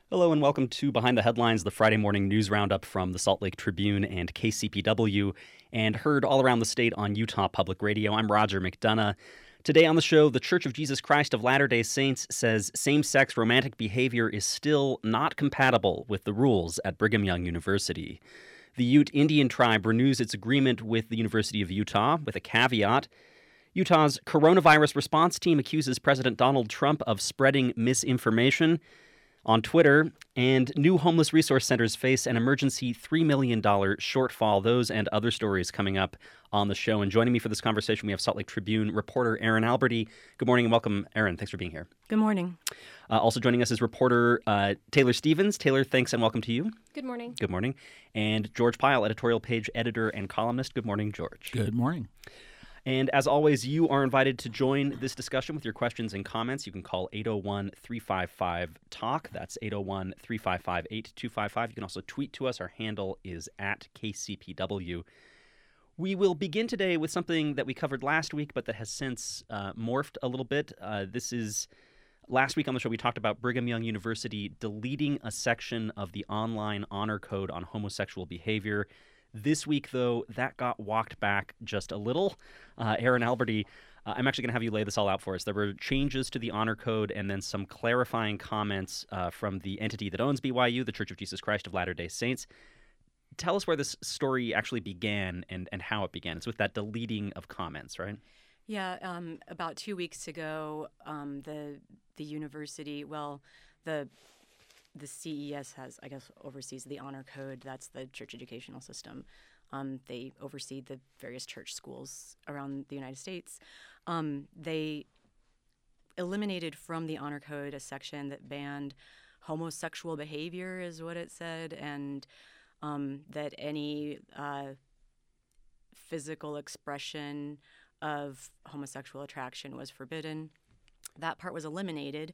Hello and welcome to Behind the Headlines, the Friday morning news roundup from the Salt Lake Tribune and KCPW, and heard all around the state on Utah Public Radio. I'm Roger McDonough. Today on the show, the Church of Jesus Christ of Latter-day Saints says same-sex romantic behavior is still not compatible with the rules at Brigham Young University. The Ute Indian tribe renews its agreement with the University of Utah with a caveat. Utah's coronavirus response team accuses President Donald Trump of spreading misinformation on Twitter, and new homeless resource centers face an emergency $3 million shortfall. Those and other stories coming up on the show. And joining me for this conversation, we have Salt Lake Tribune reporter Erin Alberty. Good morning and welcome, Erin. Thanks for being here. Good morning. Also joining us is reporter Taylor Stevens. Taylor, thanks and welcome to you. Good morning. Good morning. And George Pyle, editorial page editor and columnist. Good morning, George. Good morning. And as always, you are invited to join this discussion with your questions and comments. You can call 801-355-TALK. That's 801-355-8255. You can also tweet to us. Our handle is at KCPW. We will begin today with something that we covered last week, but that has since morphed a little bit. This is last week on the show, we talked about Brigham Young University deleting a section of the online honor code on homosexual behavior. This week, though, that got walked back just a little. Erin Alberty, I'm actually going to have you lay this all out for us. There were changes to the honor code and then some clarifying comments from the entity that owns BYU, the Church of Jesus Christ of Latter-day Saints. Tell us where this story actually began and how it began. It's with that deleting of comments, right? Yeah, about 2 weeks ago, the university, the CES oversees the honor code. That's the church educational system. They oversee the various church schools around the United States. They eliminated from the honor code a section that banned homosexual behavior, is what it said, and that any physical expression of homosexual attraction was forbidden. That part was eliminated.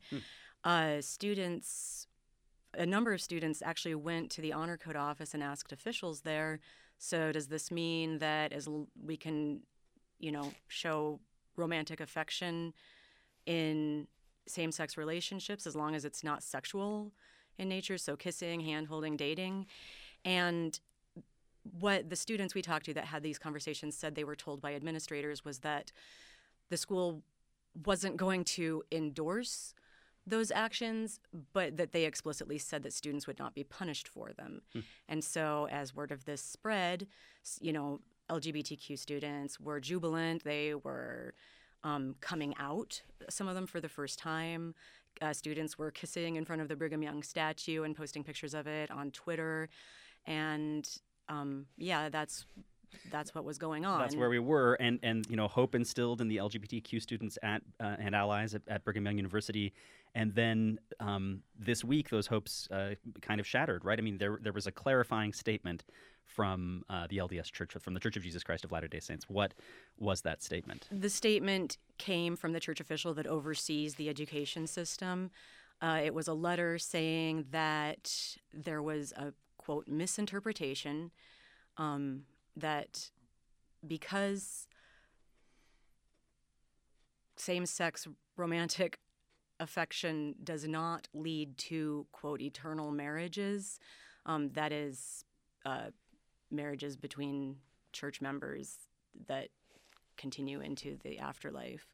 A number of students actually went to the honor code office and asked officials there, so does this mean that we can, show romantic affection in same-sex relationships as long as it's not sexual in nature, so kissing, hand-holding, dating? And what the students we talked to that had these conversations said they were told by administrators was that the school wasn't going to endorse those actions, but that they explicitly said that students would not be punished for them. And so as word of this spread, LGBTQ students were jubilant. They were coming out, some of them for the first time. Students were kissing in front of the Brigham Young statue and posting pictures of it on Twitter. And that's what was going on. That's where we were, and hope instilled in the LGBTQ students and allies at Brigham Young University, and then this week those hopes kind of shattered, right? I mean, there was a clarifying statement from the LDS Church, from the Church of Jesus Christ of Latter-day Saints. What was that statement? The statement came from the church official that oversees the education system. It was a letter saying that there was a, quote, misinterpretation that because same-sex romantic affection does not lead to, quote, eternal marriages, that is, marriages between church members that continue into the afterlife.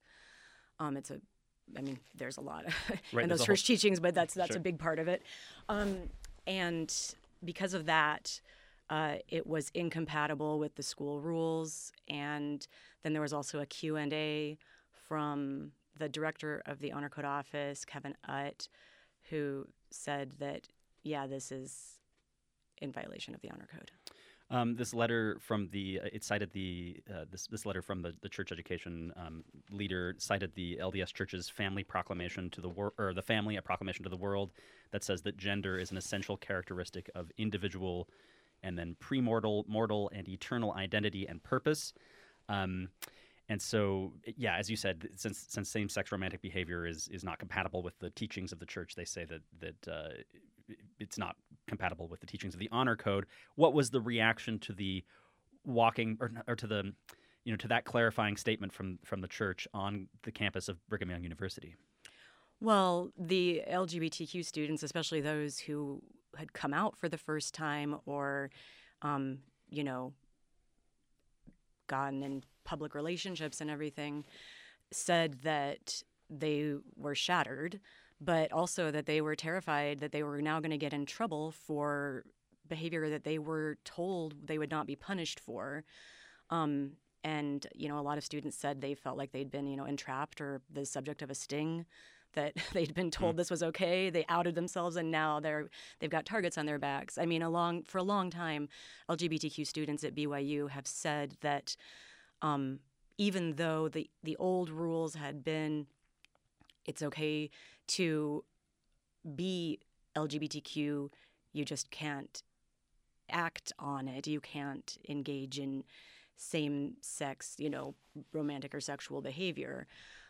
There's a lot in those church teachings, but that's a big part of it. And because of that, it was incompatible with the school rules. And then there was also a Q&A from the director of the Honor Code Office, Kevin Utt, who said that, this is in violation of the Honor Code. This letter from it cited this letter from the church education leader cited the LDS Church's family proclamation to the the family, a proclamation to the world that says that gender is an essential characteristic of individual and then premortal, mortal, and eternal identity and purpose. And so, as you said, since same-sex romantic behavior is not compatible with the teachings of the church, they say that it's not compatible with the teachings of the Honor Code. What was the reaction to the walking or to the to that clarifying statement from the church on the campus of Brigham Young University? Well, the LGBTQ students, especially those who had come out for the first time or, you know, gotten in public relationships and everything, said that they were shattered, but also that they were terrified that they were now going to get in trouble for behavior that they were told they would not be punished for. And, a lot of students said they felt like they'd been, entrapped or the subject of a sting, that they'd been told this was okay. They outed themselves, and now they've got targets on their backs. I mean, for a long time, LGBTQ students at BYU have said that even though the old rules had been, it's okay to be LGBTQ, you just can't act on it. You can't engage in same-sex, romantic or sexual behavior.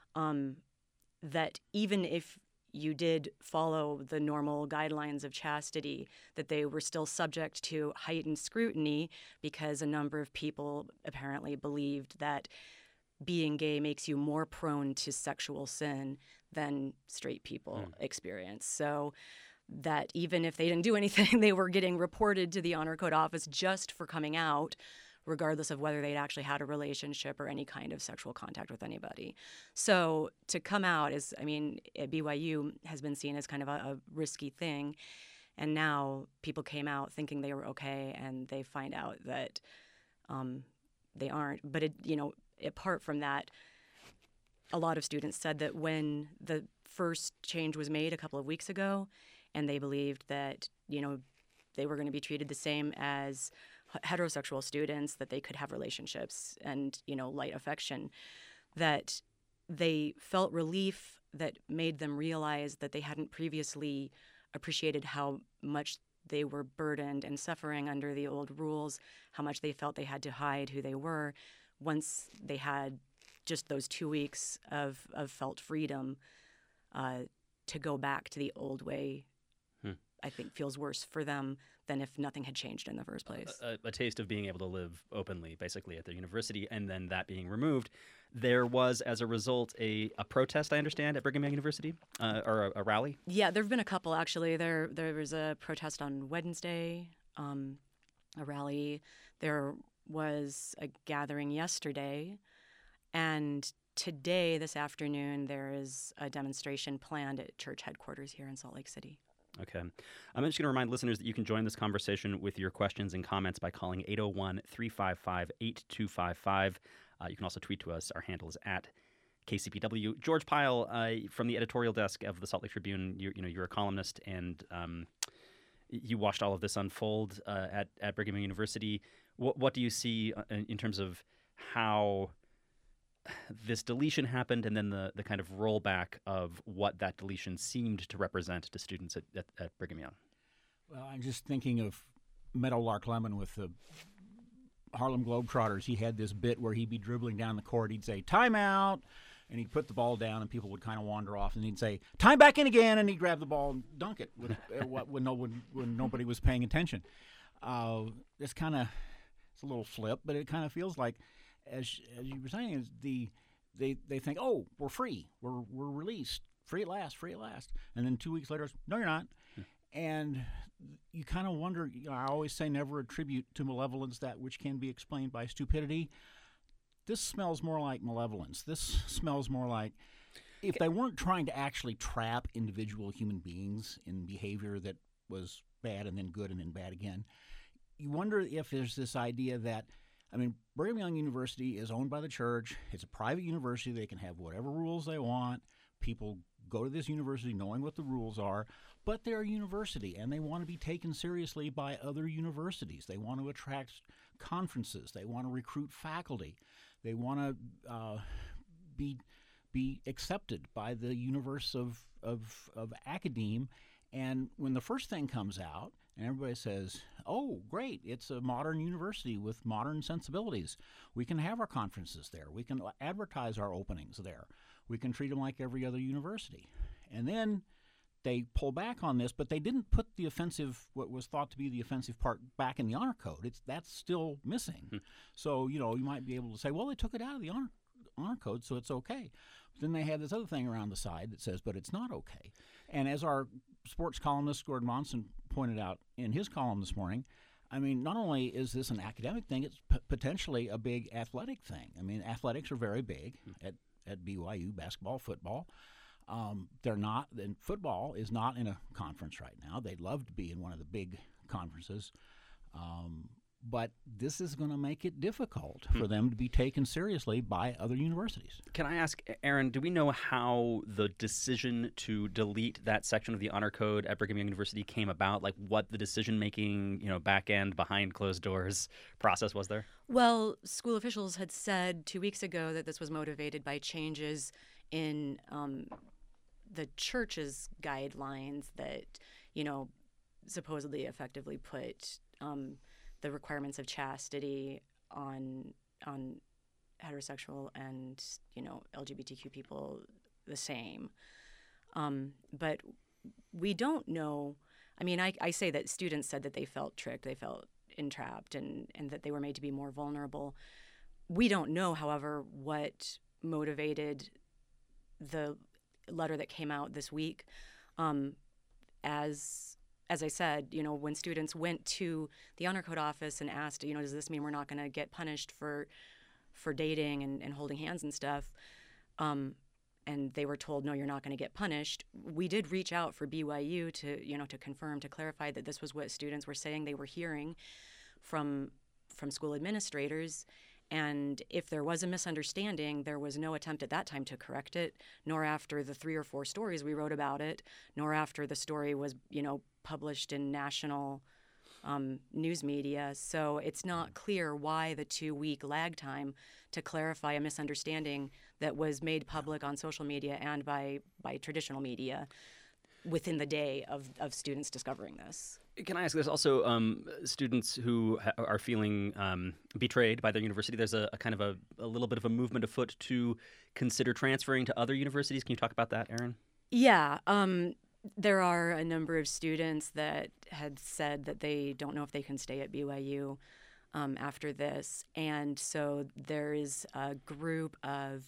That even if you did follow the normal guidelines of chastity, that they were still subject to heightened scrutiny because a number of people apparently believed that being gay makes you more prone to sexual sin than straight people experience. So that even if they didn't do anything, they were getting reported to the Honor Code office just for coming out, regardless of whether they'd actually had a relationship or any kind of sexual contact with anybody. So to come out at BYU has been seen as kind of a risky thing. And now people came out thinking they were okay, and they find out that they aren't. But apart from that, a lot of students said that when the first change was made a couple of weeks ago, and they believed that, they were going to be treated the same as heterosexual students, that they could have relationships and, light affection, that they felt relief that made them realize that they hadn't previously appreciated how much they were burdened and suffering under the old rules, how much they felt they had to hide who they were. Once they had just those 2 weeks of felt freedom, to go back to the old way, I think feels worse for them than if nothing had changed in the first place. A taste of being able to live openly, basically, at the university, and then that being removed. There was, as a result, a protest, I understand, at Brigham Young University, or a rally? Yeah, there have been a couple, actually. There was a protest on Wednesday, a rally. There was a gathering yesterday, and today, this afternoon, there is a demonstration planned at church headquarters here in Salt Lake City. Okay. I'm just going to remind listeners that you can join this conversation with your questions and comments by calling 801-355-8255. You can also tweet to us. Our handle is at KCPW. George Pyle, from the editorial desk of the Salt Lake Tribune, you're a columnist, and you watched all of this unfold at Brigham Young University. What do you see in terms of how this deletion happened, and then the kind of rollback of what that deletion seemed to represent to students at Brigham Young? Well, I'm just thinking of Meadowlark Lemon with the Harlem Globetrotters. He had this bit where he'd be dribbling down the court. He'd say, "Timeout," and he'd put the ball down, and people would kind of wander off, and he'd say, "Time back in again," and he'd grab the ball and dunk it when nobody was paying attention. It's a little flip, but it kind of feels like, as you were saying, is they think, oh, we're free, we're released, free at last, and then 2 weeks later, no, you're not. And you kind of wonder. I always say, never attribute to malevolence that which can be explained by stupidity. This smells more like malevolence. This smells more like, if they weren't trying to actually trap individual human beings in behavior that was bad and then good and then bad again, you wonder if there's this idea that, Brigham Young University is owned by the church. It's a private university. They can have whatever rules they want. People go to this university knowing what the rules are, but they're a university, and they want to be taken seriously by other universities. They want to attract conferences. They want to recruit faculty. They want to be accepted by the universe of academe. And when the first thing comes out, and everybody says, oh, great, it's a modern university with modern sensibilities. We can have our conferences there. We can advertise our openings there. We can treat them like every other university. And then they pull back on this, but they didn't put what was thought to be the offensive part back in the Honor Code. That's still missing. So, you might be able to say, well, they took it out of the honor code, so it's okay. But then they have this other thing around the side that says, but it's not okay. And as our sports columnist Gordon Monson pointed out in his column this morning, I mean, not only is this an academic thing, it's potentially a big athletic thing. I mean, athletics are very big at BYU, basketball, football. They're not, and football is not in a conference right now. They'd love to be in one of the big conferences. But this is going to make it difficult for them to be taken seriously by other universities. Can I ask, Aaron, do we know how the decision to delete that section of the honor code at Brigham Young University came about? Like what the decision-making, back end, behind closed doors process was there? Well, school officials had said 2 weeks ago that this was motivated by changes in the church's guidelines that, supposedly effectively put the requirements of chastity on heterosexual and LGBTQ people the same, but we don't know. I mean, I say that students said that they felt tricked, they felt entrapped, and that they were made to be more vulnerable. We don't know, however, what motivated the letter that came out this week. As I said, when students went to the honor code office and asked, does this mean we're not going to get punished for dating and holding hands and stuff? And they were told, no, you're not going to get punished. We did reach out for BYU to confirm, to clarify that this was what students were saying they were hearing from school administrators. And if there was a misunderstanding, there was no attempt at that time to correct it, nor after the 3 or 4 stories we wrote about it, nor after the story was, published in national news media. So it's not clear why the 2-week lag time to clarify a misunderstanding that was made public on social media and by traditional media within the day of students discovering this. Can I ask, there's also students who are feeling betrayed by their university. There's a kind of a little bit of a movement afoot to consider transferring to other universities. Can you talk about that, Aaron? Yeah. There are a number of students that had said that they don't know if they can stay at BYU after this. And so there is a group of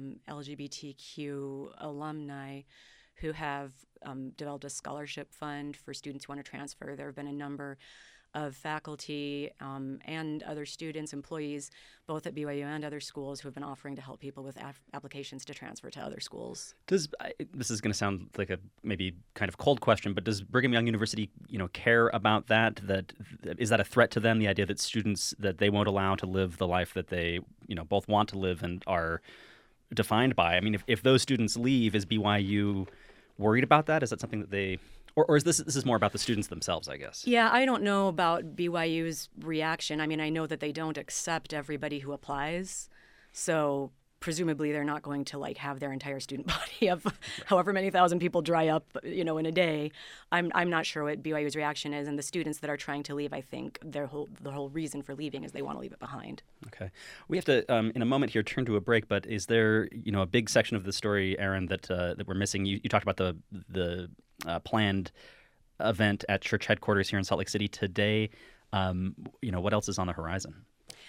LGBTQ alumni who have developed a scholarship fund for students who want to transfer. There have been a number of faculty and other students, employees, both at BYU and other schools, who have been offering to help people with applications to transfer to other schools. This is going to sound like a maybe kind of cold question, but does Brigham Young University, care about that? Is that a threat to them? The idea that students that they won't allow to live the life that they, both want to live and are defined by? I mean, if those students leave, is BYU worried about that? Is that something that they, or is this is more about the students themselves, I guess? Yeah, I don't know about BYU's reaction. I mean, I know that they don't accept everybody who applies, so presumably they're not going to have their entire student body of however many thousand people dry up, in a day. I'm not sure what BYU's reaction is, and the students that are trying to leave, I think the whole reason for leaving is they want to leave it behind. Okay, we have to in a moment here turn to a break, but is there a big section of the story, Aaron, that we're missing? You talked about the planned event at church headquarters here in Salt Lake City today. What else is on the horizon?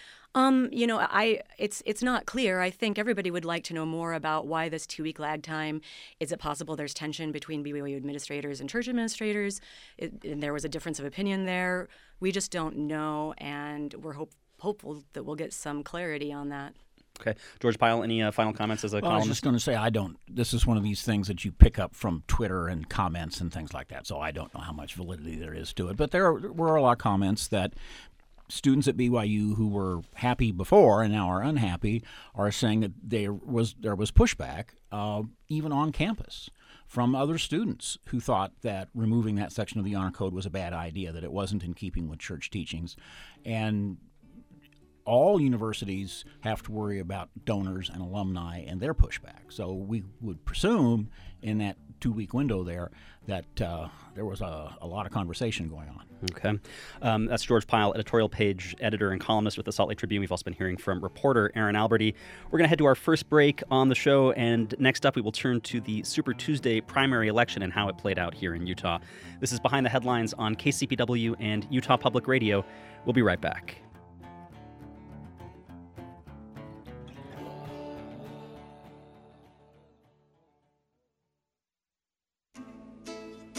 It's not clear. I think everybody would like to know more about why this 2-week lag time. Is it possible there's tension between BYU administrators and church administrators? And there was a difference of opinion there. We just don't know, and we're hopeful that we'll get some clarity on that. Okay. George Pyle, any final comments as a columnist? I was just going to say, this is one of these things that you pick up from Twitter and comments and things like that, so I don't know how much validity there is to it. But there were a lot of comments that students at BYU who were happy before and now are unhappy are saying that there was pushback even on campus from other students who thought that removing that section of the honor code was a bad idea, that it wasn't in keeping with church teachings. And all universities have to worry about donors and alumni and their pushback. So we would presume in that 2-week window there that there was a lot of conversation going on. Okay. That's George Pyle, editorial page editor and columnist with the Salt Lake Tribune. We've also been hearing from reporter Aaron Alberty. We're going to head to our first break on the show, and next up we will turn to the Super Tuesday primary election and how it played out here in Utah. This is Behind the Headlines on KCPW and Utah Public Radio. We'll be right back.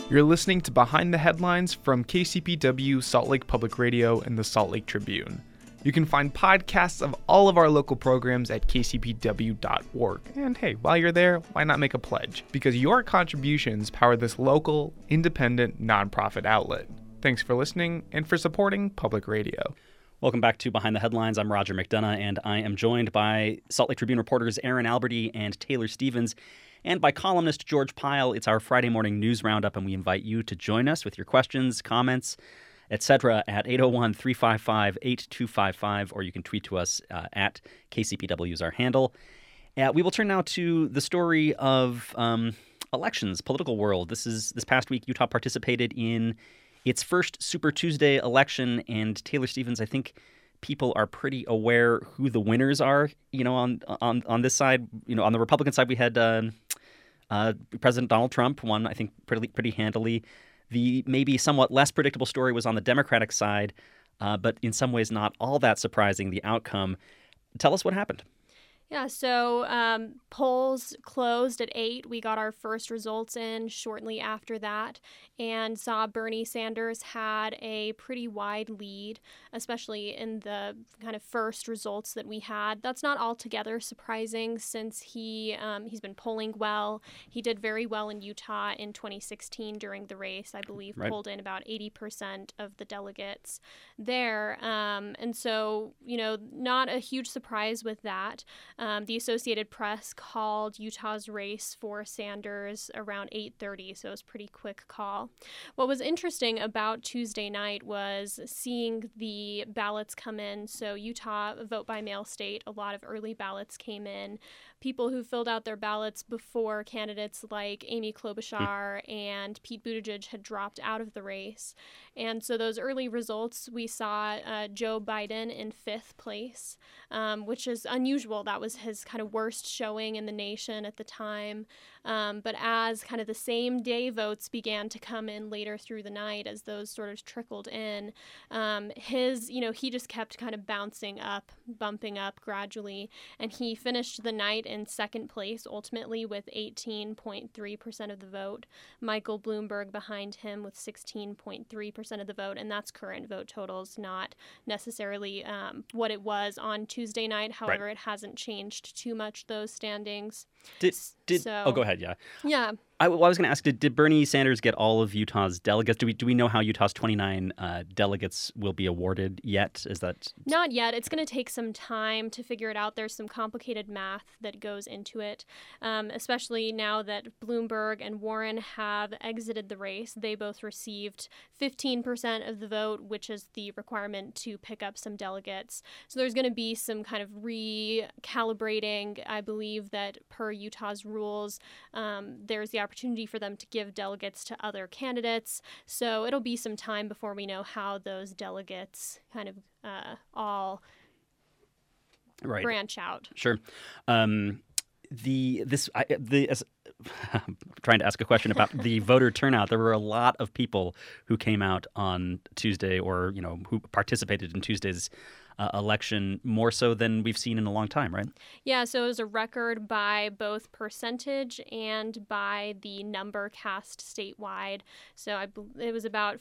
You're listening to Behind the Headlines from KCPW, Salt Lake Public Radio, and the Salt Lake Tribune. You can find podcasts of all of our local programs at kcpw.org. And hey, while you're there, why not make a pledge? Because your contributions power this local, independent, nonprofit outlet. Thanks for listening and for supporting public radio. Welcome back to Behind the Headlines. I'm Roger McDonough, and I am joined by Salt Lake Tribune reporters Aaron Alberty and Taylor Stevens, and by columnist George Pyle. It's our Friday morning news roundup, and we invite you to join us with your questions, comments, etc. at 801-355-8255, or you can tweet to us at KCPW is our handle. We will turn now to the story of elections, political world. This past week, Utah participated in its first Super Tuesday election, and Taylor Stevens, I think people are pretty aware who the winners are. On this side, on the Republican side, we had President Donald Trump won, I think, pretty handily. The maybe somewhat less predictable story was on the Democratic side, but in some ways not all that surprising, the outcome. Tell us what happened. Yeah, so polls closed at 8. We got our first results in shortly after that and saw Bernie Sanders had a pretty wide lead, especially in the kind of first results that we had. That's not altogether surprising since he's been polling well. He did very well in Utah in 2016 during the race, I believe, right. Pulled in about 80% of the delegates there. And so, not a huge surprise with that. The Associated Press called Utah's race for Sanders around 8:30, so it was a pretty quick call. What was interesting about Tuesday night was seeing the ballots come in. So Utah, a vote-by-mail state, a lot of early ballots came in. People who filled out their ballots before candidates like Amy Klobuchar and Pete Buttigieg had dropped out of the race. And so those early results, we saw Joe Biden in 5th place, which is unusual. That was his kind of worst showing in the nation at the time. But as kind of the same day votes began to come in later through the night, as those sort of trickled in, he just kept kind of bouncing up, bumping up gradually. And he finished the night in 2nd place, ultimately with 18.3% of the vote. Michael Bloomberg behind him with 16.3% of the vote. And that's current vote totals, not necessarily what it was on Tuesday night. However, Right. It hasn't changed too much, those standings. Go ahead, yeah. Yeah. I was going to ask, did Bernie Sanders get all of Utah's delegates? Do we know how Utah's 29 delegates will be awarded yet? Is that Not yet. It's going to take some time to figure it out. There's some complicated math that goes into it, especially now that Bloomberg and Warren have exited the race. They both received 15% of the vote, which is the requirement to pick up some delegates. So there's going to be some kind of recalibrating. I believe that per Utah's rules, there's the opportunity for them to give delegates to other candidates. So it'll be some time before we know how those delegates kind of all branch out. Sure. I'm trying to ask a question about the voter turnout. There were a lot of people who came out on Tuesday, or who participated in Tuesday's election, more so than we've seen in a long time, right? Yeah, so it was a record by both percentage and by the number cast statewide. So it was about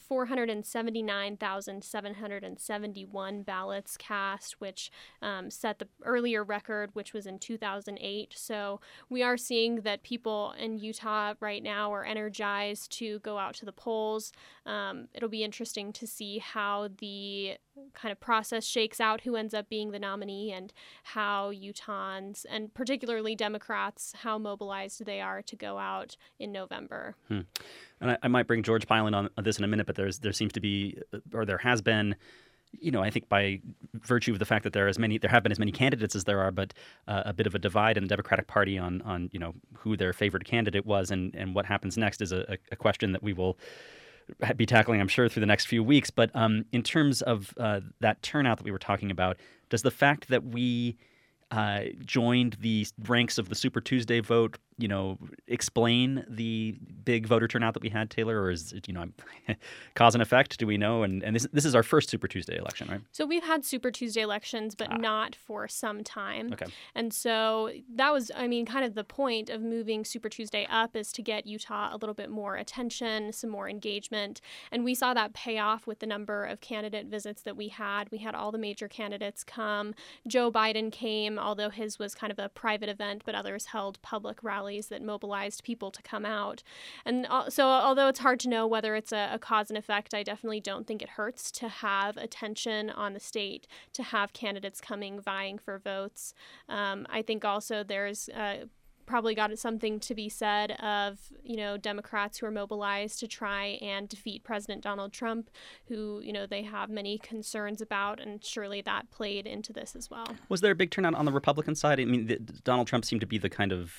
479,771 ballots cast, which set the earlier record, which was in 2008. So we are seeing that people in Utah right now are energized to go out to the polls. It'll be interesting to see how the kind of process shakes out, who ends up being the nominee, and how Utahns, and particularly Democrats, how mobilized they are to go out in November. And I might bring George Pyle on this in a minute, but there seems to be, or there has been, I think by virtue of the fact that there have been as many candidates as there are, but a bit of a divide in the Democratic Party on who their favored candidate was, and what happens next is a question that we will be tackling, I'm sure, through the next few weeks. But in terms of that turnout that we were talking about, does the fact that we joined the ranks of the Super Tuesday vote explain the big voter turnout that we had, Taylor, or is it, cause and effect? Do we know? And this is our first Super Tuesday election, right? So we've had Super Tuesday elections, but not for some time. Okay. And so that was, kind of the point of moving Super Tuesday up, is to get Utah a little bit more attention, some more engagement. And we saw that pay off with the number of candidate visits that we had. We had all the major candidates come. Joe Biden came, although his was kind of a private event, but others held public rallies that mobilized people to come out. And so although it's hard to know whether it's a cause and effect, I definitely don't think it hurts to have attention on the state, to have candidates coming, vying for votes. I think also there's probably got something to be said of, Democrats who are mobilized to try and defeat President Donald Trump, who, they have many concerns about, and surely that played into this as well. Was there a big turnout on the Republican side? I mean, Donald Trump seemed to be the kind of,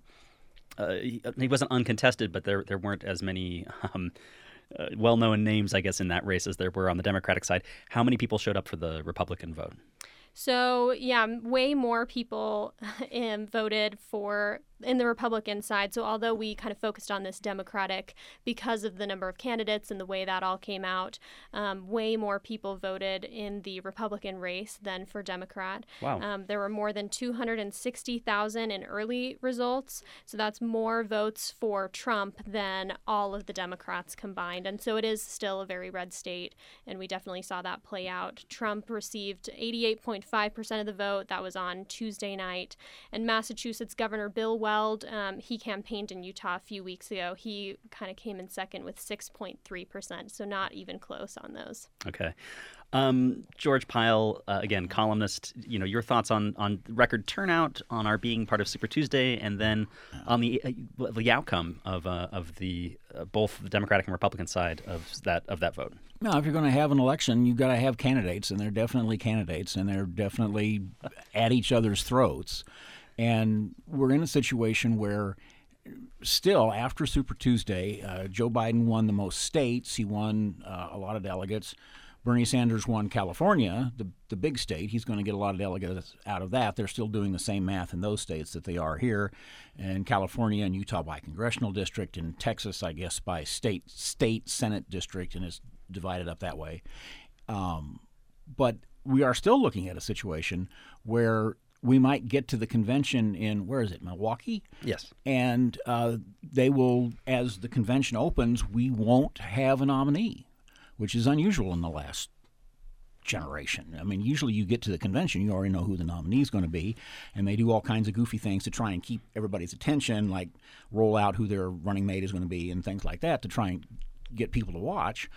he wasn't uncontested, but there weren't as many well-known names, I guess, in that race as there were on the Democratic side. How many people showed up for the Republican vote? So, way more people voted for in the Republican side. So although we kind of focused on this Democratic because of the number of candidates and the way that all came out, way more people voted in the Republican race than for Democrat. Wow. There were more than 260,000 in early results. So that's more votes for Trump than all of the Democrats combined. And so it is still a very red state, and we definitely saw that play out. Trump received 88.5% of the vote. That was on Tuesday night. And Massachusetts Governor Bill Weld, he campaigned in Utah a few weeks ago. He kind of came in second with 6.3%, so not even close on those. Okay. George Pyle, again, columnist, your thoughts on record turnout, on our being part of Super Tuesday, and then on the outcome of the both the Democratic and Republican side of that vote. No, if you're going to have an election, you've got to have candidates, and they're definitely candidates, and they're definitely at each other's throats. And we're in a situation where still, after Super Tuesday, Joe Biden won the most states. He won a lot of delegates. Bernie Sanders won California, the big state. He's going to get a lot of delegates out of that. They're still doing the same math in those states that they are here. And California and Utah by congressional district, and Texas, I guess, by state Senate district, and it's divided up that way. But we are still looking at a situation where we might get to the convention in, Milwaukee? Yes. And they will, as the convention opens, we won't have a nominee, which is unusual in the last generation. I mean, usually you get to the convention, you already know who the nominee is going to be, and they do all kinds of goofy things to try and keep everybody's attention, like roll out who their running mate is going to be and things like that to try and get people to watch.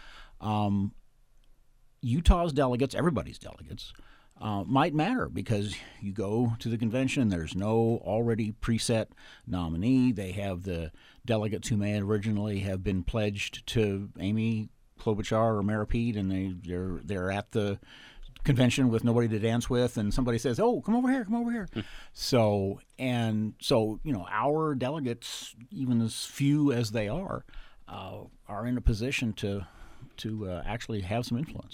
Utah's delegates, everybody's delegates, might matter because you go to the convention, there's no already preset nominee. They have the delegates who may originally have been pledged to Amy Klobuchar or Mayor Pete, and they're at the convention with nobody to dance with, and somebody says, "Oh, come over here." So our delegates, even as few as they are in a position to actually have some influence.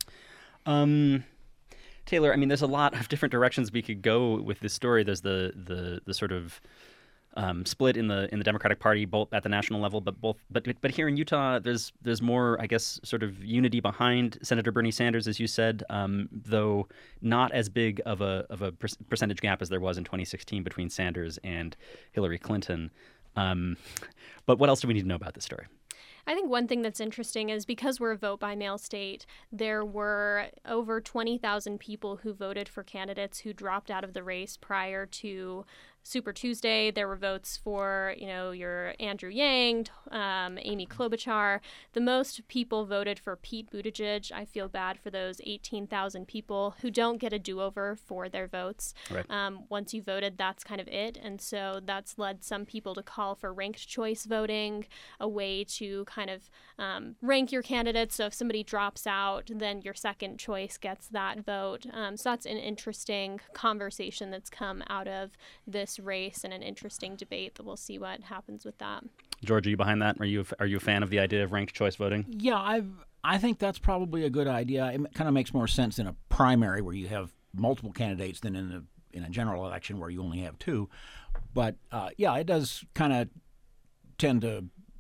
Taylor, I mean, there's a lot of different directions we could go with this story. There's the sort of split in the Democratic Party, both at the national level, but here in Utah, there's more, I guess, sort of unity behind Senator Bernie Sanders, as you said, though not as big of a percentage gap as there was in 2016 between Sanders and Hillary Clinton. But what else do we need to know about this story? I think one thing that's interesting is because we're a vote-by-mail state, there were over 20,000 people who voted for candidates who dropped out of the race prior to Super Tuesday. There were votes for, your Andrew Yang, Amy Klobuchar. The most people voted for Pete Buttigieg. I feel bad for those 18,000 people who don't get a do-over for their votes. Right. Once you voted, that's kind of it. And so that's led some people to call for ranked choice voting, a way to kind of rank your candidates. So if somebody drops out, then your second choice gets that vote. So that's an interesting conversation that's come out of this race and an interesting debate that we'll see what happens with that. George, are you behind that? Are you a fan of the idea of ranked choice voting? Yeah, I think that's probably a good idea. It kind of makes more sense in a primary where you have multiple candidates than in a general election where you only have two. But yeah, it does kind of tend to,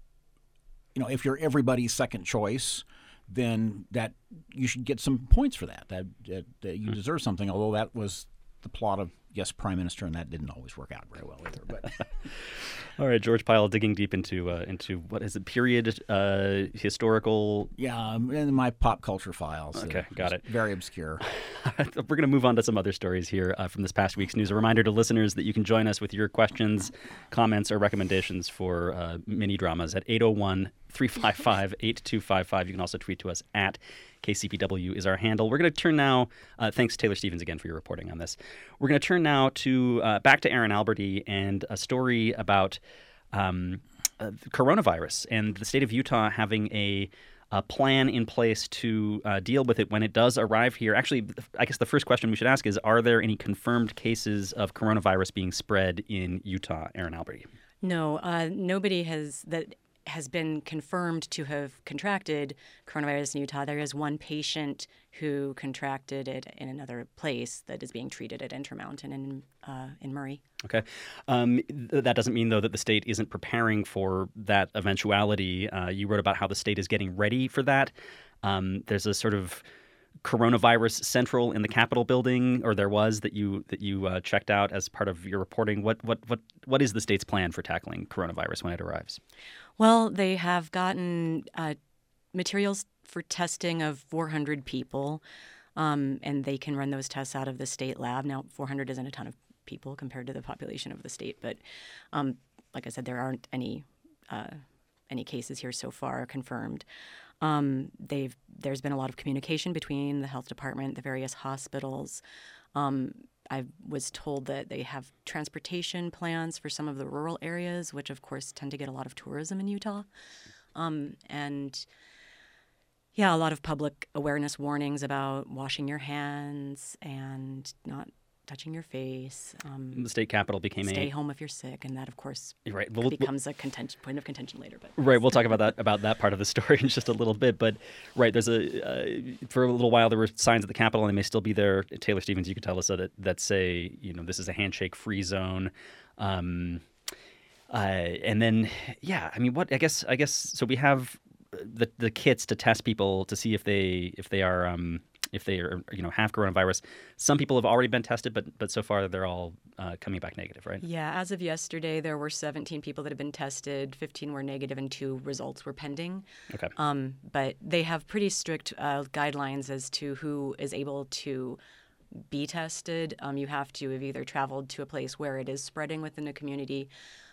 if you're everybody's second choice, then that you should get some points for that. That you deserve something. Although that was the plot of Yes, Prime Minister, and that didn't always work out very well either. But all right, George Pyle digging deep into what is it? Period historical. Yeah, in my pop culture files. Okay, got it. Very obscure. We're going to move on to some other stories here from this past week's news. A reminder to listeners that you can join us with your questions, comments, or recommendations for mini dramas at 801-355-8255. You can also tweet to us at KCPW is our handle. We're going to turn now, thanks Taylor Stevens again for your reporting on this. We're going to turn now to back to Erin Alberty and a story about coronavirus and the state of Utah having a plan in place to deal with it when it does arrive here. Actually, I guess the first question we should ask is, are there any confirmed cases of coronavirus being spread in Utah, Erin Alberty? No, nobody has been confirmed to have contracted coronavirus in Utah. There is one patient who contracted it in another place that is being treated at Intermountain in Murray. Okay. That doesn't mean, though, that the state isn't preparing for that eventuality. You wrote about how the state is getting ready for that. There's a sort of coronavirus central in the Capitol building, or there was, that you checked out as part of your reporting. What is the state's plan for tackling coronavirus when it arrives? Well, they have gotten materials for testing of 400 people, and they can run those tests out of the state lab. Now, 400 isn't a ton of people compared to the population of the state, but like I said, there aren't any cases here so far confirmed. There's been a lot of communication between the health department, the various hospitals. I was told that they have transportation plans for some of the rural areas, which of course tend to get a lot of tourism in Utah. And yeah, a lot of public awareness warnings about washing your hands and not touching your face. The state capitol became stay home if you're sick, and that, of course, right. becomes a point of contention later. But right, we'll talk about that part of the story in just a little bit. But right, there's for a little while there were signs at the Capitol, and they may still be there. Taylor Stevens, you could tell us that say this is a handshake-free zone. And then what I guess so we have the kits to test people to see if they are have coronavirus. Some people have already been tested, but so far they're all coming back negative, right? Yeah, as of yesterday, there were 17 people that have been tested. 15 were negative, and 2 results were pending. Okay. But they have pretty strict guidelines as to who is able to be tested. You have to have either traveled to a place where it is spreading within the community,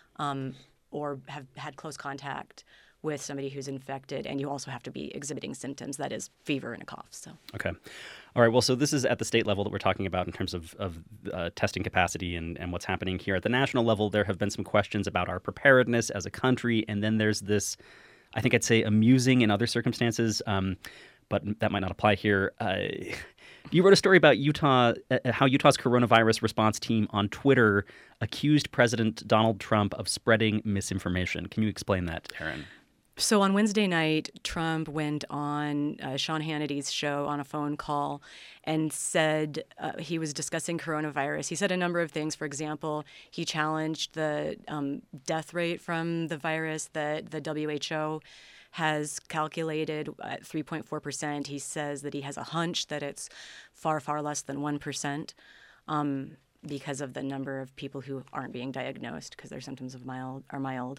or have had close contact with somebody who's infected, and you also have to be exhibiting symptoms, that is fever and a cough. So okay. All right, well, so this is at the state level that we're talking about in terms of testing capacity and what's happening here. At the national level, there have been some questions about our preparedness as a country, and then there's this, I think I'd say, amusing in other circumstances, but that might not apply here. You wrote a story about Utah, how Utah's coronavirus response team on Twitter accused President Donald Trump of spreading misinformation. Can you explain that, Erin? So on Wednesday night, Trump went on Sean Hannity's show on a phone call and said he was discussing coronavirus. He said a number of things. For example, he challenged the death rate from the virus that the WHO has calculated at 3.4%. He says that he has a hunch that it's far, far less than 1%. Because of the number of people who aren't being diagnosed because their symptoms are mild.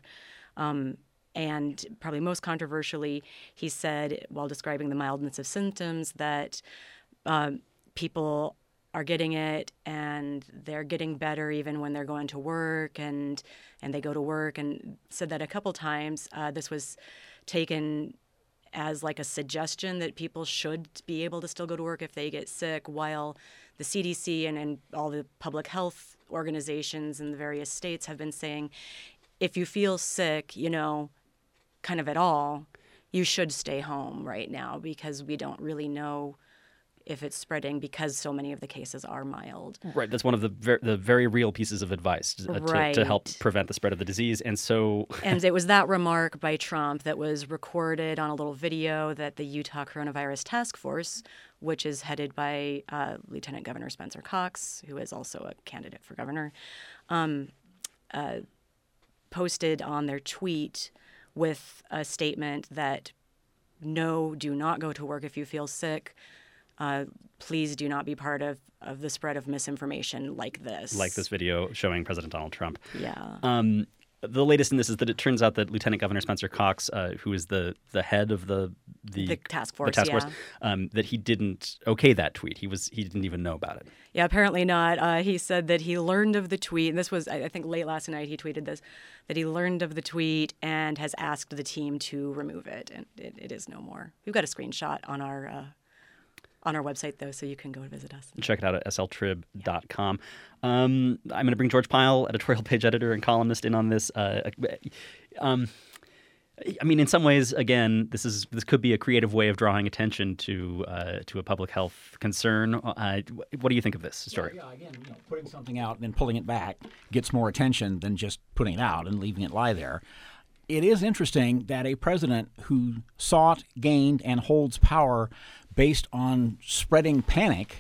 And probably most controversially, he said, while describing the mildness of symptoms, that people are getting it and they're getting better even when they're going to work, and they go to work, and said that a couple times. This was taken as like a suggestion that people should be able to still go to work if they get sick, while the CDC and all the public health organizations in the various states have been saying, if you feel sick, kind of at all, you should stay home right now because we don't really know if it's spreading because so many of the cases are mild. Right. That's one of the very real pieces of advice to help prevent the spread of the disease. And so... And it was that remark by Trump that was recorded on a little video that the Utah Coronavirus Task Force, which is headed by Lieutenant Governor Spencer Cox, who is also a candidate for governor, posted on their tweet with a statement that, no, do not go to work if you feel sick. Please do not be part of the spread of misinformation like this. Like this video showing President Donald Trump. Yeah. The latest in this is that it turns out that Lieutenant Governor Spencer Cox, who is the head of the task force, that he didn't okay that tweet. He didn't even know about it. Yeah, apparently not. He said that he learned of the tweet, and this was, I think, late last night he tweeted this, that he learned of the tweet and has asked the team to remove it, and it is no more. We've got a screenshot on our website, though, so you can go and visit us. Check it out at sltrib.com. I'm going to bring George Pyle, editorial page editor and columnist, in on this. I mean, in some ways, again, this could be a creative way of drawing attention to a public health concern. What do you think of this story? Yeah, again, putting something out and then pulling it back gets more attention than just putting it out and leaving it lie there. It is interesting that a president who sought, gained, and holds power based on spreading panic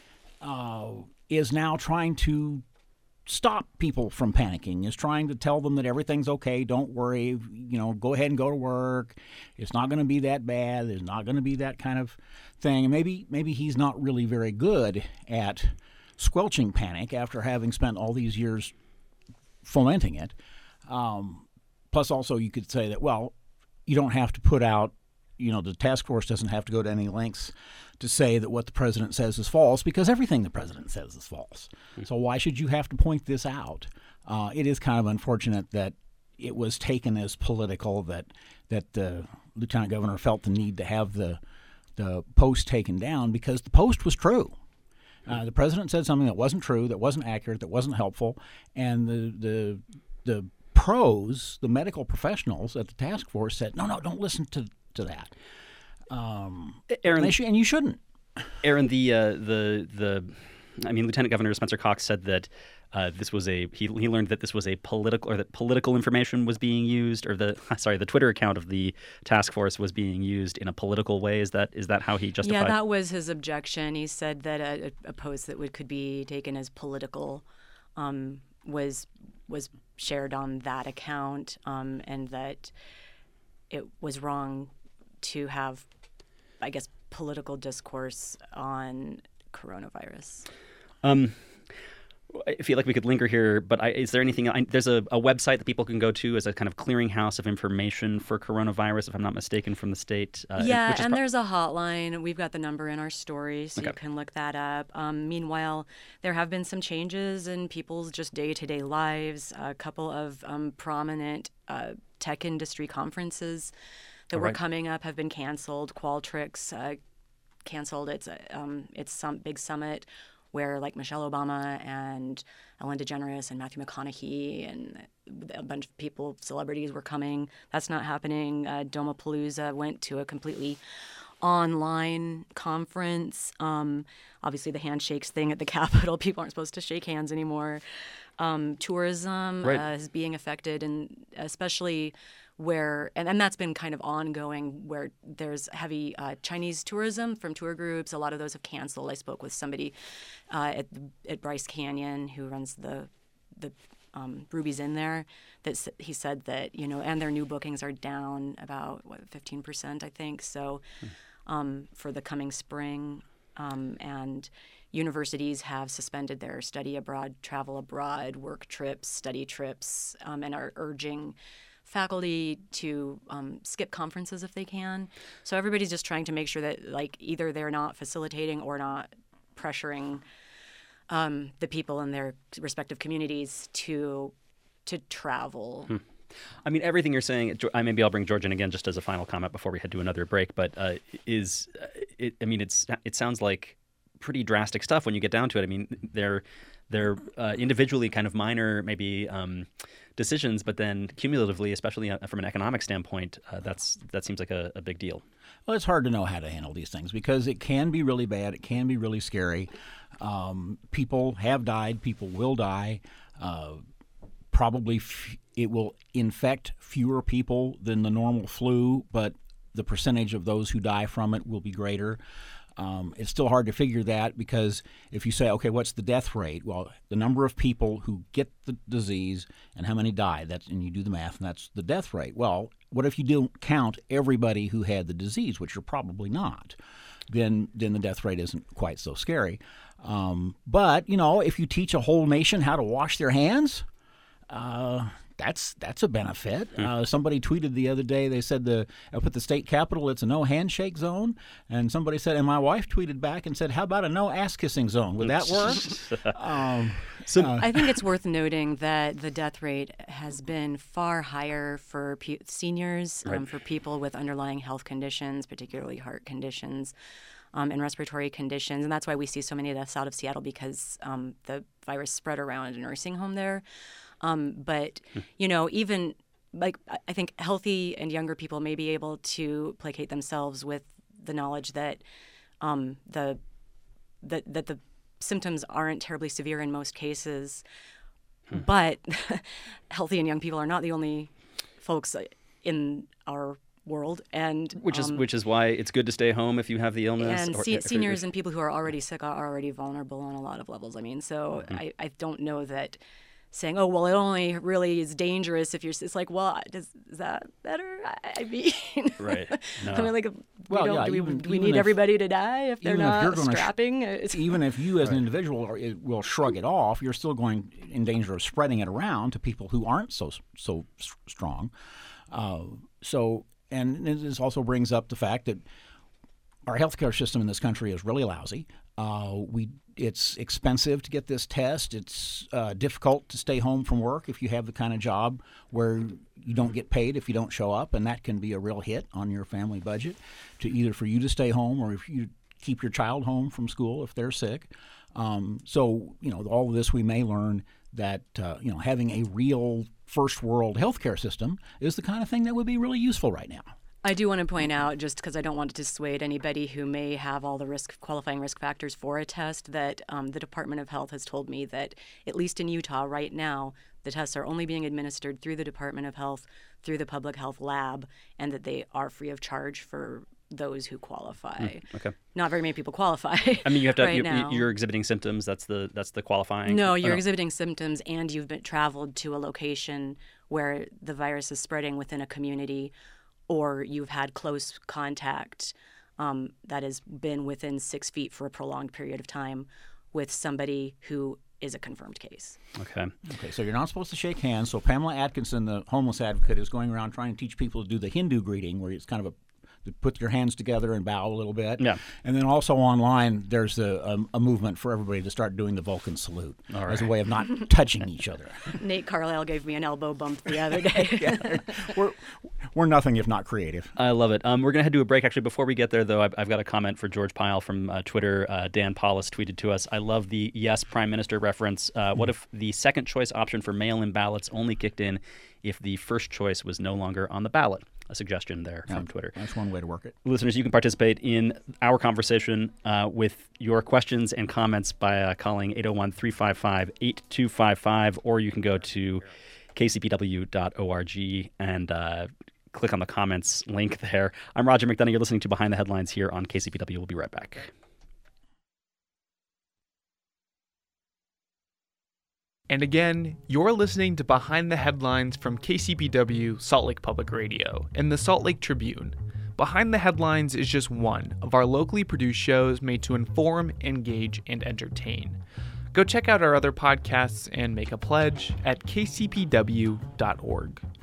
is now trying to stop people from panicking, is trying to tell them that everything's okay, don't worry, go ahead and go to work. It's not going to be that bad. There's not going to be that kind of thing. And maybe he's not really very good at squelching panic after having spent all these years fomenting it. Plus, also, you could say that, well, you don't have to put out, the task force doesn't have to go to any lengths to say that what the president says is false, because everything the president says is false. So why should you have to point this out? It is kind of unfortunate that it was taken as political, that the lieutenant governor felt the need to have the post taken down, because the post was true. The president said something that wasn't true, that wasn't accurate, that wasn't helpful, and the pros, the medical professionals at the task force said, no, don't listen to that. Aaron, and you shouldn't. Aaron, Lieutenant Governor Spencer Cox said that this was he learned that this was a political, or that political information was being used, or the Twitter account of the task force was being used in a political way. Is that how he justified? Yeah, that was his objection. He said that a post that could be taken as political was shared on that account, and that it was wrong to have, I guess, political discourse on coronavirus. I feel like we could linger here, but is there anything? There's a website that people can go to as a kind of clearinghouse of information for coronavirus, if I'm not mistaken, from the state. There's a hotline. We've got the number in our story, so you can look that up. Meanwhile, there have been some changes in people's just day-to-day lives. A couple of prominent tech industry conferences that were coming up have been canceled. Qualtrics canceled its some big summit where like Michelle Obama and Ellen DeGeneres and Matthew McConaughey and a bunch of people, celebrities, were coming. That's not happening. Domapalooza went to a completely online conference. Obviously, the handshakes thing at the Capitol, people aren't supposed to shake hands anymore. Tourism is being affected, and especially where, and that's been kind of ongoing, where there's heavy Chinese tourism from tour groups. A lot of those have canceled. I spoke with somebody at Bryce Canyon who runs the Ruby's Inn there. That he said that, and their new bookings are down about 15%, I think. So for the coming spring, and universities have suspended their study abroad, travel abroad, work trips, study trips, and are urging faculty to skip conferences if they can. So everybody's just trying to make sure that either they're not facilitating or not pressuring the people in their respective communities to travel. I mean, everything you're saying, maybe I'll bring George in again just as a final comment before we head to another break, but it sounds like pretty drastic stuff when you get down to it. I mean, they're individually kind of minor, maybe decisions, but then cumulatively, especially from an economic standpoint, that seems like a big deal. Well, it's hard to know how to handle these things because it can be really bad. It can be really scary. People have died. People will die. Probably it will infect fewer people than the normal flu, but the percentage of those who die from it will be greater. It's still hard to figure that, because if you say, okay, what's the death rate? Well, the number of people who get the disease and how many die, and you do the math, and that's the death rate. Well, what if you don't count everybody who had the disease, which you're probably not? Then the death rate isn't quite so scary. But, if you teach a whole nation how to wash their hands, that's a benefit. Somebody tweeted the other day, they said up at the state capitol, it's a no handshake zone. And somebody said, and my wife tweeted back and said, how about a no ass kissing zone? Would that work? I think it's worth noting that the death rate has been far higher for seniors, Right. For people with underlying health conditions, particularly heart conditions. And respiratory conditions. And that's why we see so many deaths out of Seattle, because the virus spread around a nursing home there. But, even I think healthy and younger people may be able to placate themselves with the knowledge that the symptoms aren't terribly severe in most cases. But healthy and young people are not the only folks in our world, and Which is why it's good to stay home if you have the illness. And seniors and people who are already sick are already vulnerable on a lot of levels. I mean, so I don't know that saying, oh, well, it only really is dangerous if you're, it's like, well, is that better? I mean, Right. No. I mean, do we need even if- everybody to die if they're even if you're not gonna strapping? Even if you as an individual will shrug it off, you're still going in danger of spreading it around to people who aren't so strong. And this also brings up the fact that our healthcare system in this country is really lousy. It's expensive to get this test. It's difficult to stay home from work if you have the kind of job where you don't get paid if you don't show up, and that can be a real hit on your family budget, either for you to stay home or if you keep your child home from school if they're sick. So all of this, we may learn that having a real first world healthcare system is the kind of thing that would be really useful right now. I do want to point out, just because I don't want to dissuade anybody who may have all the qualifying risk factors for a test, that the Department of Health has told me that, at least in Utah right now, the tests are only being administered through the Department of Health, through the public health lab, and that they are free of charge for those who qualify. Okay. Not very many people qualify. I mean, you have to. right now. You're exhibiting symptoms. That's the qualifying. No, you're Oh, exhibiting symptoms, and you've been traveled to a location where the virus is spreading within a community, or you've had close contact that has been within 6 feet for a prolonged period of time with somebody who is a confirmed case. Okay. Okay, so you're not supposed to shake hands. So Pamela Atkinson, the homeless advocate, is going around trying to teach people to do the Hindu greeting, where it's kind of to put your hands together and bow a little bit. Yeah. And then also online, there's a movement for everybody to start doing the Vulcan salute as a way of not touching each other. Nate Carlisle gave me an elbow bump the other day. We're nothing if not creative. I love it. We're going to head to a break. Actually, before we get there, though, I've got a comment for George Pyle from Twitter. Dan Paulus tweeted to us, I love the yes, Prime Minister reference. What if the second choice option for mail-in ballots only kicked in if the first choice was no longer on the ballot? A suggestion there from Twitter. That's one way to work it. Listeners, you can participate in our conversation with your questions and comments by calling 801-355-8255, or you can go to kcpw.org and click on the comments link there. I'm Roger McDonough. You're listening to Behind the Headlines here on KCPW. We'll be right back. And again, you're listening to Behind the Headlines from KCPW Salt Lake Public Radio and the Salt Lake Tribune. Behind the Headlines is just one of our locally produced shows made to inform, engage, and entertain. Go check out our other podcasts and make a pledge at kcpw.org.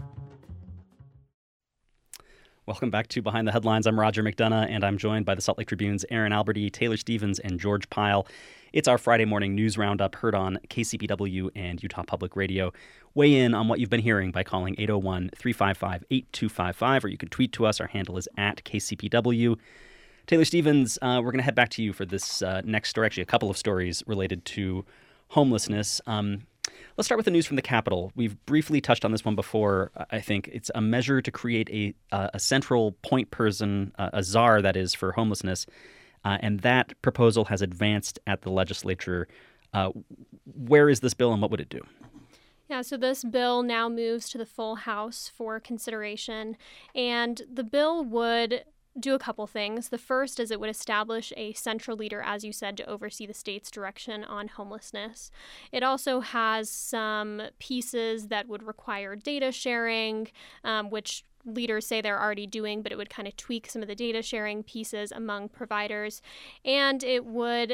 Welcome back to Behind the Headlines. I'm Roger McDonough, and I'm joined by the Salt Lake Tribune's Aaron Alberty, Taylor Stevens, and George Pyle. It's our Friday morning news roundup heard on KCPW and Utah Public Radio. Weigh in on what you've been hearing by calling 801-355-8255, or you can tweet to us. Our handle is @KCPW. Taylor Stevens, we're going to head back to you for this next story, actually a couple of stories related to homelessness. Let's start with the news from the Capitol. We've briefly touched on this one before. I think it's a measure to create a central point person, a czar, that is, for homelessness. And that proposal has advanced at the legislature. Where is this bill and what would it do? Yeah, so this bill now moves to the full House for consideration. And the bill would do a couple things. The first is it would establish a central leader, as you said, to oversee the state's direction on homelessness. It also has some pieces that would require data sharing, which leaders say they're already doing, but it would kind of tweak some of the data sharing pieces among providers. And it would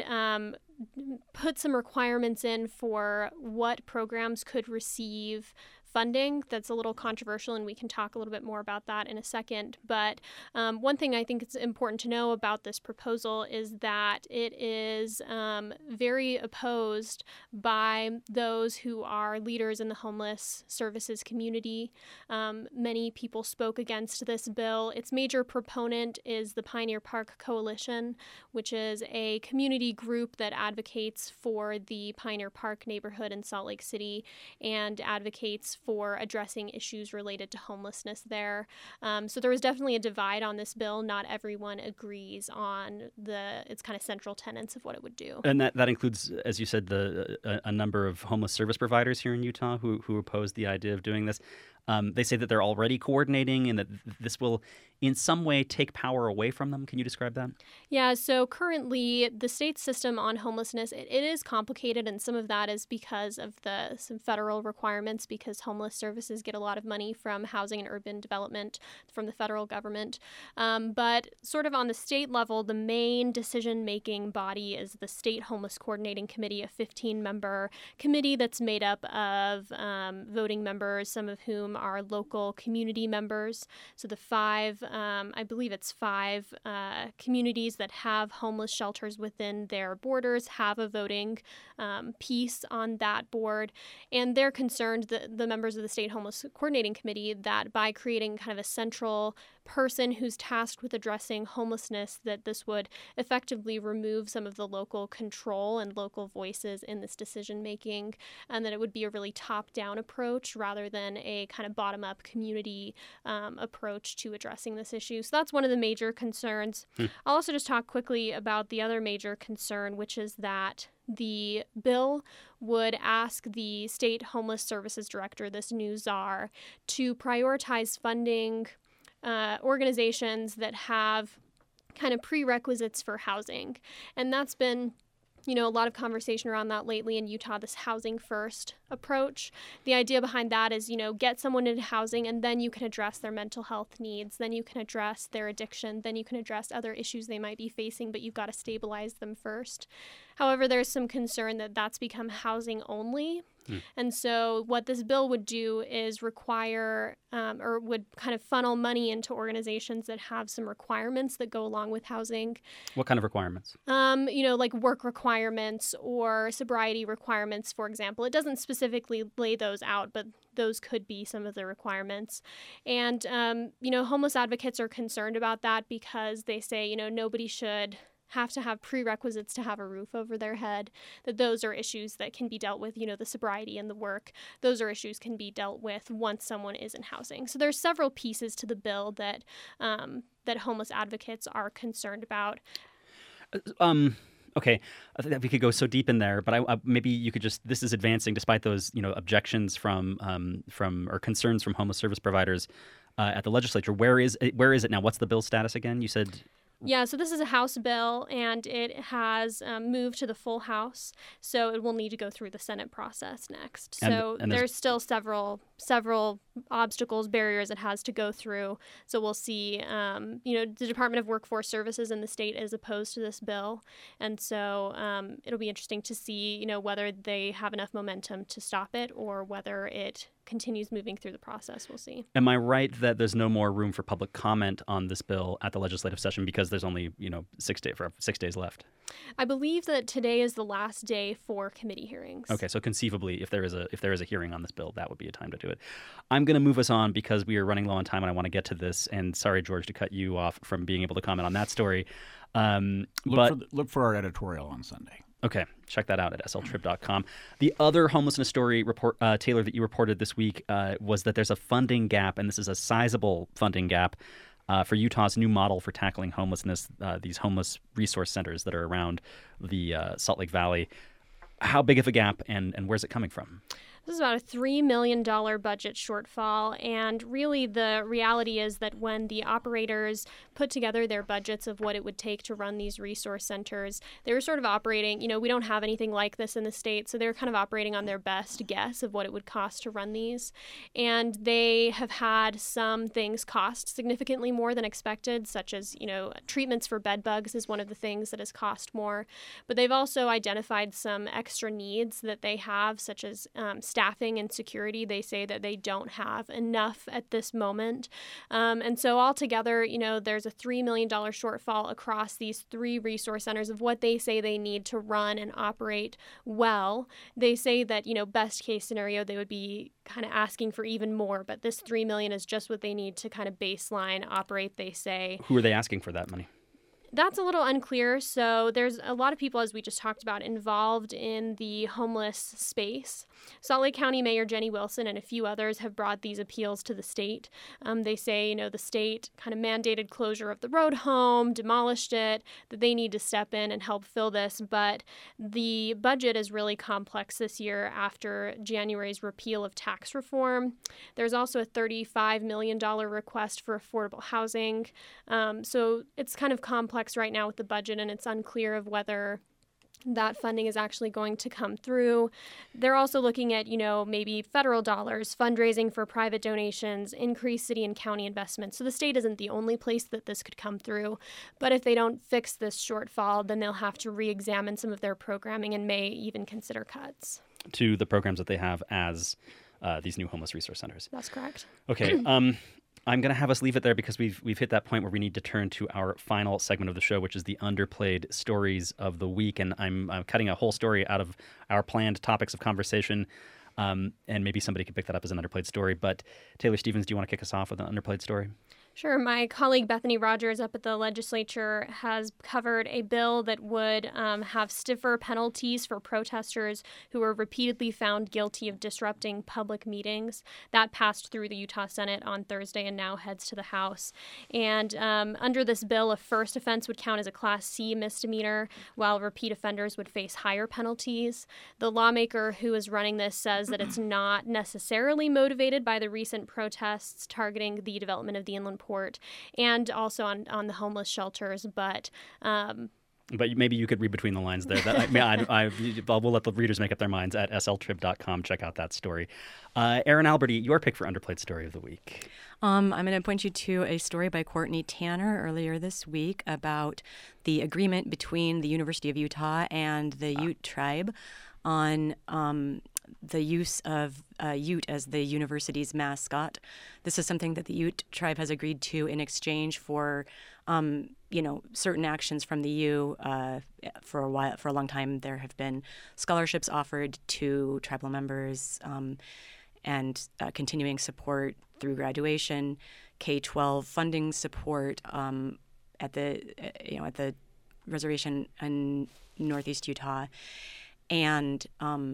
put some requirements in for what programs could receive funding. That's a little controversial, and we can talk a little bit more about that in a second. But one thing I think it's important to know about this proposal is that it is very opposed by those who are leaders in the homeless services community. Many people spoke against this bill. Its major proponent is the Pioneer Park Coalition, which is a community group that advocates for the Pioneer Park neighborhood in Salt Lake City and advocates for addressing issues related to homelessness there. So there was definitely a divide on this bill. Not everyone agrees on its kind of central tenets of what it would do. And that includes, as you said, a number of homeless service providers here in Utah who oppose the idea of doing this. They say that they're already coordinating and that this will in some way take power away from them. Can you describe that? Yeah, so currently the state system on homelessness, it is complicated, and some of that is because of some federal requirements, because homeless services get a lot of money from housing and urban development from the federal government. But sort of on the state level, the main decision-making body is the State Homeless Coordinating Committee, a 15-member committee that's made up of voting members, some of whom are local community members. So the I believe it's five communities that have homeless shelters within their borders have a voting piece on that board. And they're concerned, the members of the State Homeless Coordinating Committee, that by creating kind of a central person who's tasked with addressing homelessness, that this would effectively remove some of the local control and local voices in this decision making, and that it would be a really top-down approach rather than a kind of bottom-up community approach to addressing this issue. So that's one of the major concerns. I'll also just talk quickly about the other major concern, which is that the bill would ask the State Homeless Services Director, this new czar, to prioritize funding organizations that have kind of prerequisites for housing. And that's been a lot of conversation around that lately in Utah, this housing first approach. The idea behind that is, get someone into housing and then you can address their mental health needs, then you can address their addiction, then you can address other issues they might be facing, but you've got to stabilize them first. However, there's some concern that that's become housing only. And so what this bill would do is require or would kind of funnel money into organizations that have some requirements that go along with housing. What kind of requirements? Like work requirements or sobriety requirements, for example. It doesn't specifically lay those out, but those could be some of the requirements. And, homeless advocates are concerned about that because they say, nobody should have to have prerequisites to have a roof over their head, that those are issues that can be dealt with, the sobriety and the work. Those are issues can be dealt with once someone is in housing. So there's several pieces to the bill that homeless advocates are concerned about. Okay, I think that we could go so deep in there, but maybe you could this is advancing despite those, objections from or concerns from homeless service providers at the legislature. Where is it now? What's the bill status again? You said... Yeah, so this is a House bill, and it has moved to the full House, so it will need to go through the Senate process next. So and there's still several obstacles, barriers it has to go through. So we'll see, the Department of Workforce Services in the state is opposed to this bill, and so it'll be interesting to see, whether they have enough momentum to stop it or whether it continues moving through the process. We'll see. Am I right that there's no more room for public comment on this bill at the legislative session because there's only 6 days left? I believe that today is the last day for committee hearings. Okay, so conceivably, if there is a hearing on this bill, that would be a time to do it. I'm going to move us on because we are running low on time and I want to get to this. And sorry, George, to cut you off from being able to comment on that story. Look for our editorial on Sunday. Okay, check that out at sltrib.com. The other homelessness story report, Taylor, that you reported this week was that there's a funding gap, and this is a sizable funding gap for Utah's new model for tackling homelessness, these homeless resource centers that are around the Salt Lake Valley. How big of a gap, and where's it coming from? This is about a $3 million budget shortfall. And really, the reality is that when the operators put together their budgets of what it would take to run these resource centers, they were sort of operating, we don't have anything like this in the state, so they were kind of operating on their best guess of what it would cost to run these. And they have had some things cost significantly more than expected, such as, treatments for bed bugs is one of the things that has cost more. But they've also identified some extra needs that they have, such as staffing and security. They say that they don't have enough at this moment. And so altogether, there's a $3 million shortfall across these 3 resource centers of what they say they need to run and operate well. They say that, best case scenario, they would be kind of asking for even more, but this $3 million is just what they need to kind of baseline operate, they say. Who are they asking for that money? That's a little unclear. So there's a lot of people, as we just talked about, involved in the homeless space. Salt Lake County Mayor Jenny Wilson and a few others have brought these appeals to the state. They say, the state kind of mandated closure of the road home, demolished it, that they need to step in and help fill this. But the budget is really complex this year after January's repeal of tax reform. There's also a $35 million request for affordable housing. So it's kind of complex right now with the budget, and it's unclear of whether that funding is actually going to come through. They're also looking at, maybe federal dollars, fundraising for private donations, increased city and county investments. So the state isn't the only place that this could come through. But if they don't fix this shortfall, then they'll have to re-examine some of their programming and may even consider cuts to the programs that they have as these new homeless resource centers. That's correct. Okay. I'm going to have us leave it there because we've hit that point where we need to turn to our final segment of the show, which is the underplayed stories of the week. And I'm cutting a whole story out of our planned topics of conversation, and maybe somebody could pick that up as an underplayed story. But Taylor Stevens, do you want to kick us off with an underplayed story? Sure. My colleague Bethany Rogers up at the legislature has covered a bill that would have stiffer penalties for protesters who were repeatedly found guilty of disrupting public meetings. That passed through the Utah Senate on Thursday and now heads to the House. And under this bill, a first offense would count as a Class C misdemeanor, while repeat offenders would face higher penalties. The lawmaker who is running this says that it's not necessarily motivated by the recent protests targeting the development of the Inland Port and also on the homeless shelters, but maybe you could read between the lines there. We'll let the readers make up their minds at sltrib.com. Check out that story. Erin Alberty, your pick for underplayed story of the week. I'm going to point you to a story by Courtney Tanner earlier this week about the agreement between the University of Utah and the Ute tribe on the use of Ute as the university's mascot. This is something that the Ute tribe has agreed to in exchange for, certain actions from the U. For a long time, there have been scholarships offered to tribal members and continuing support through graduation, K-12 funding support at the reservation in Northeast Utah, and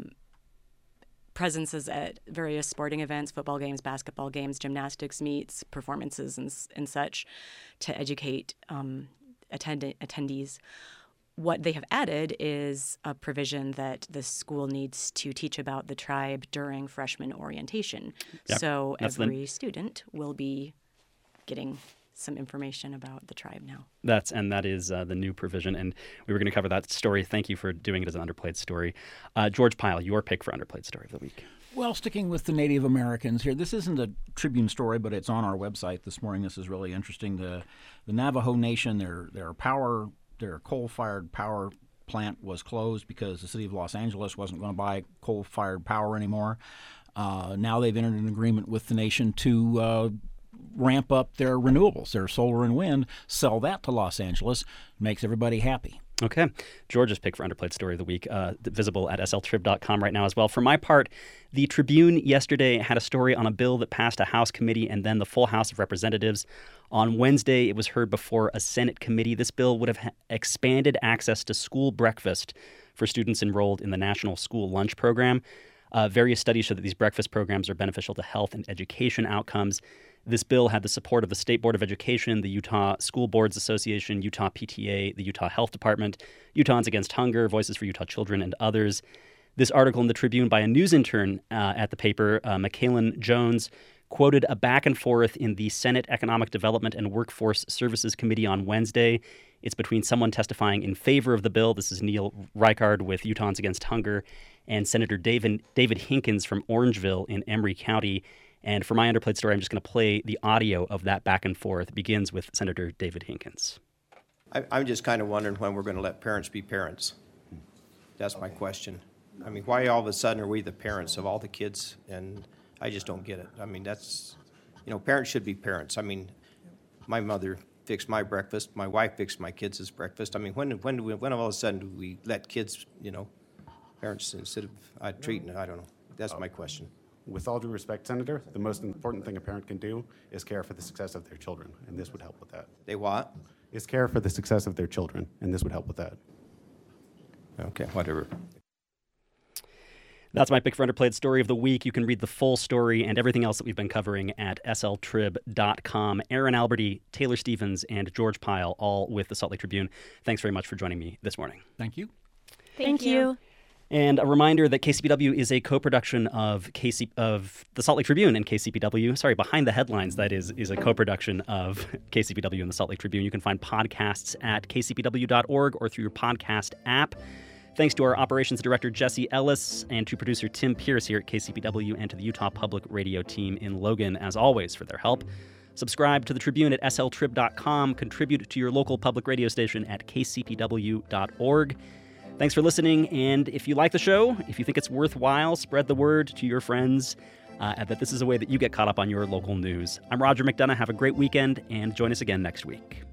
presences at various sporting events, football games, basketball games, gymnastics meets, performances, and such to educate attendees. What they have added is a provision that the school needs to teach about the tribe during freshman orientation. Yep. So every student will be getting some information about the tribe now. That is the new provision, and we were going to cover that story. Thank you for doing it as an underplayed story. George Pyle, your pick for underplayed story of the week. Well, sticking with the Native Americans here, this isn't a Tribune story, but it's on our website this morning. This is really interesting. The Navajo Nation, their coal-fired power plant was closed because the city of Los Angeles wasn't going to buy coal-fired power anymore. Now they've entered an agreement with the nation to ramp up their renewables, their solar and wind, sell that to Los Angeles, makes everybody happy. Okay. George's pick for underplayed story of the week, visible at sltrib.com right now as well. For my part, the Tribune yesterday had a story on a bill that passed a House committee and then the full House of Representatives. On Wednesday, it was heard before a Senate committee. This bill would have expanded access to school breakfast for students enrolled in the National School Lunch Program. Various studies show that these breakfast programs are beneficial to health and education outcomes. This bill had the support of the State Board of Education, the Utah School Boards Association, Utah PTA, the Utah Health Department, Utahns Against Hunger, Voices for Utah Children, and others. This article in the Tribune by a news intern at the paper, Michaelan Jones, quoted a back and forth in the Senate Economic Development and Workforce Services Committee on Wednesday. It's between someone testifying in favor of the bill, this is Neil Reichard with Utahns Against Hunger, and Senator David Hinkins from Orangeville in Emery County. And for my underplayed story, I'm just going to play the audio of that back and forth. It begins with Senator David Hinkins. I'm just kind of wondering when we're going to let parents be parents. That's my question. I mean, why all of a sudden are we the parents of all the kids? And I just don't get it. I mean, that's, parents should be parents. I mean, my mother fixed my breakfast. My wife fixed my kids' breakfast. I mean, when all of a sudden do we let kids, parents instead of treating? I don't know. That's my question. With all due respect, Senator, the most important thing a parent can do is care for the success of their children, and this would help with that. They what? Is care for the success of their children, and this would help with that. Okay, whatever. That's my pick for Underplayed Story of the Week. You can read the full story and everything else that we've been covering at sltrib.com. Aaron Alberty, Taylor Stevens, and George Pyle, all with the Salt Lake Tribune. Thanks very much for joining me this morning. Thank you. Thank you. And a reminder that KCPW is a co-production of the Salt Lake Tribune and KCPW. Sorry, Behind the Headlines, that is a co-production of KCPW and the Salt Lake Tribune. You can find podcasts at kcpw.org or through your podcast app. Thanks to our operations director, Jesse Ellis, and to producer Tim Pierce here at KCPW and to the Utah Public Radio team in Logan, as always, for their help. Subscribe to the Tribune at sltrib.com. Contribute to your local public radio station at kcpw.org. Thanks for listening, and if you like the show, if you think it's worthwhile, spread the word to your friends that this is a way that you get caught up on your local news. I'm Roger McDonough. Have a great weekend, and join us again next week.